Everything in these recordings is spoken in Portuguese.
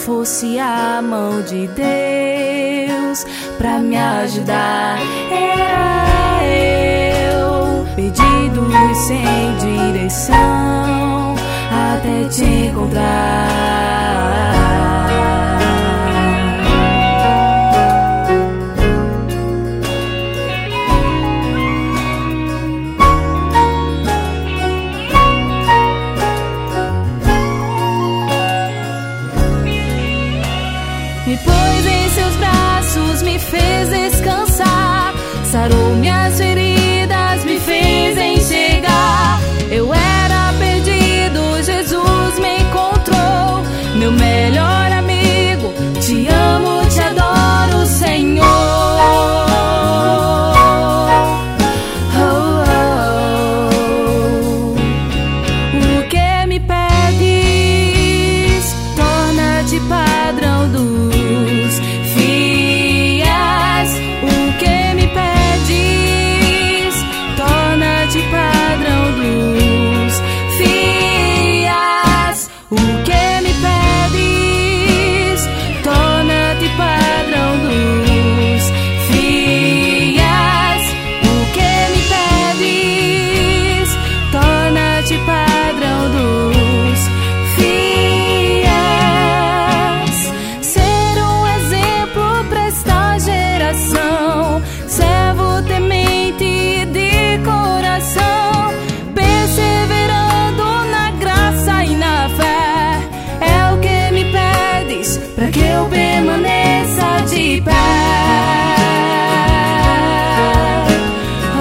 fosse a mão de Deus pra me ajudar. Era eu, perdido e sem direção, até te encontrar. Me pôs em seus braços, me fez descansar, sarou minhas feridas, me fez enxergar. Eu era perdido, Jesus me encontrou, meu melhor amigo. Te amo, te adoro, Senhor. Oh, oh, oh. O que me pedes, torna-te padrão dos fiéis. O que me pedes, torna-te padrão dos fiéis. O que me pedes, torna-te padrão dos fiéis. O que me pedes, torna-te padrão dos fiéis. Ser um exemplo pra esta geração, servo temente de coração, perseverando na graça e na fé. É o que me pedes, pra que eu permaneça de pé. Oh,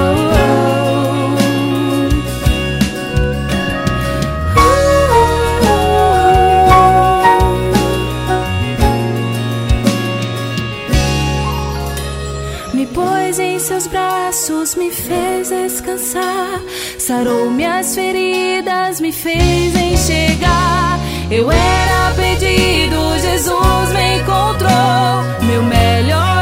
Me pôs em seus braços, me fez descansar, sarou minhas feridas, me fez enxergar. Eu era perdido, Jesus me encontrou, meu melhor